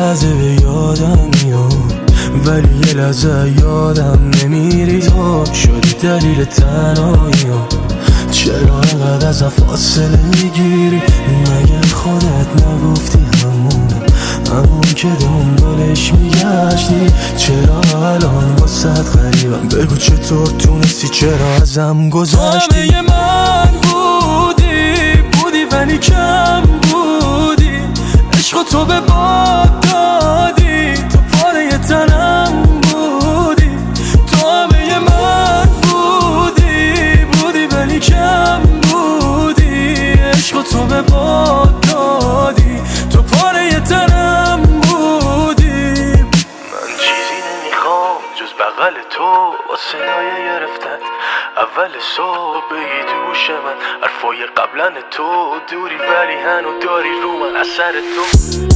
لحظه به یادم میاد، ولی یه لحظه یادم نمیری. تو شدی دلیل تنهاییام، چرا انقدر ازم فاصله میگیری؟ مگه خودت نگفتی همون که دنبالش میگشتی؟ چرا الان واسه غریبم؟ بگو چطور تونستی، چرا ازم گذشتی؟ همه من بودی ولی کم بودی، عشق تو به باد دادی، تو پاره تنم بودی. تو همه من بودی ولی کم بودی، عشق تو به باد دادی، تو پاره تنم بودی. من چیزی نمیخوام جز بغل تو با صدای گرفتت اول صبح بگی تو گوش من حرفای قبلن تو دوری، ولی هنو داری رو من اثر تو.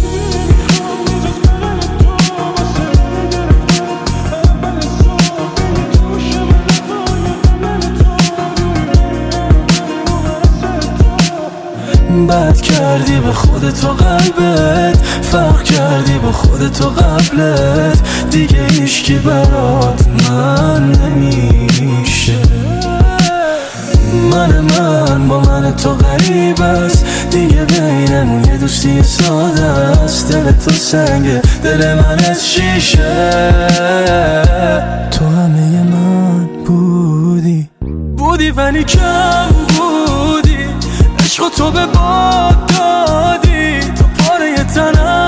بد کردی به خودت و قلبت، فرق کردی با خودت و قبلت، دیگه هیچکی برات من نمیشه. من با من تو غریب است، دیگه بینمون یه دوستی ساده است. دل تو سنگه، دل من از شیشه. تو همه من بودی ولی کم بودی، عشق تو به باد دادی، تو پاره تنم